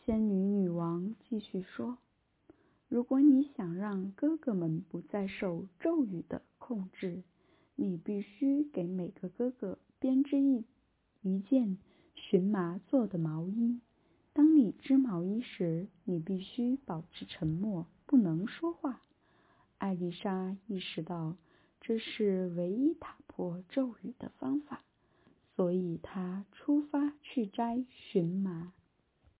仙女女王继续说，如果你想让哥哥们不再受咒语的控制，你必须给每个哥哥编织一件荨麻做的毛衣。当你织毛衣时，你必须保持沉默，不能说话。艾丽莎意识到这是唯一打破咒语的方法，所以她出发去摘荨麻。